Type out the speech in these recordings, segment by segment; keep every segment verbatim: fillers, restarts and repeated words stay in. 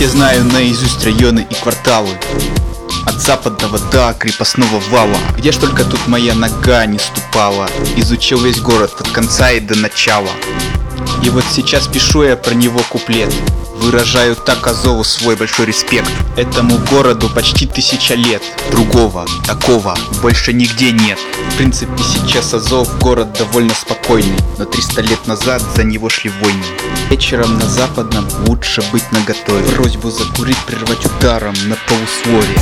все знаю наизусть районы и кварталы, от западного до крепостного вала. Где ж только тут моя нога не ступала, изучил весь город от конца и до начала. И вот сейчас пишу я про него куплет, выражаю так Азову свой большой респект. Этому городу почти тысяча лет, другого такого больше нигде нет. В принципе сейчас Азов город довольно спокойный, но триста лет назад за него шли войны. Вечером на западном лучше быть наготове, просьбу закурить прервать ударом на полусловие.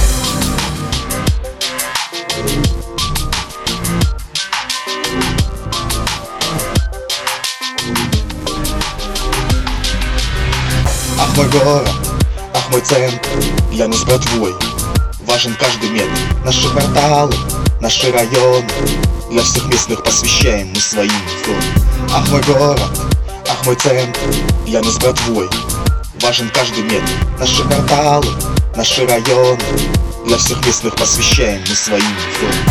Ах, мой город, ах, мой центр, для нас, братвой, важен каждый метр. Наши кварталы, наши районы, для всех местных посвящаем мы своим взором. Ах, мой город, ах, мой центр, для нас, братвой, важен каждый метр. Наши кварталы, наши районы, для всех местных посвящаем мы своим взором.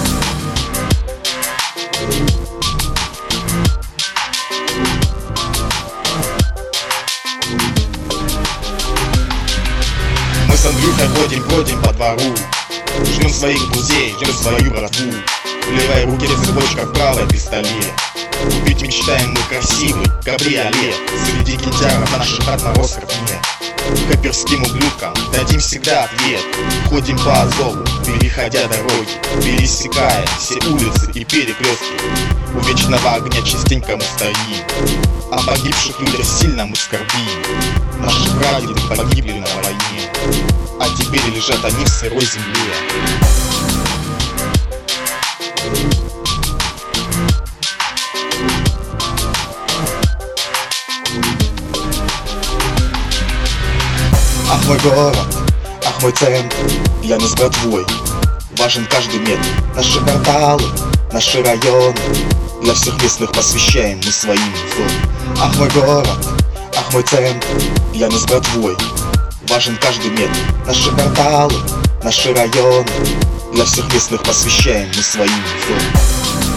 Мы с Андрюхой ходим, ходим по двору, ждем своих друзей, ждем свою братву. В левой руке цепочка, в правой пистолет. Купить мечтаем мы красивый кабриолет. Среди кинтяров наших отморозков нет. Хаперским ублюдкам дадим всегда ответ. Ходим по Азову, переходя дороги, пересекая все улицы и перекрестки. У вечного огня частенько мы стоим, о погибших людях сильно мы скорбим. Наши прадеды погибли на войне, а теперь лежат они в сырой земле. Ах, мой город, ах, мой центр, для нас, братвой, важен каждый метр. Наши кварталы, наши районы, для всех местных посвящаем мы своим взором. Ах, мой город, ах, мой центр, для нас, братвой, важен каждый метр. Наши кварталы, наши районы, для всех местных посвящаем мы своим взором.